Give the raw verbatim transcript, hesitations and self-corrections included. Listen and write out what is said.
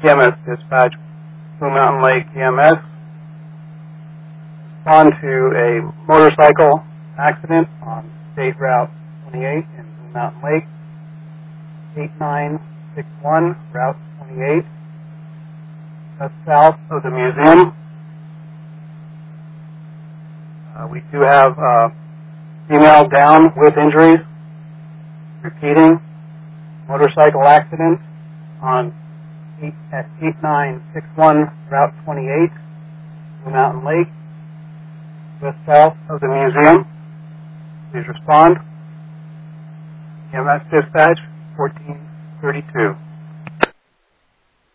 E M S dispatch, Blue Mountain Lake E M S. Respond to a motorcycle accident on State Route twenty-eight in Blue Mountain Lake, eight nine six one, Route twenty-eight, just south of the museum. Uh, we do have uh, female down with injuries. Repeating, motorcycle accident on eight, at eight nine six one, Route twenty-eight, Blue Mountain Lake, just south of the museum. Please respond. E M S dispatch, fourteen thirty-two.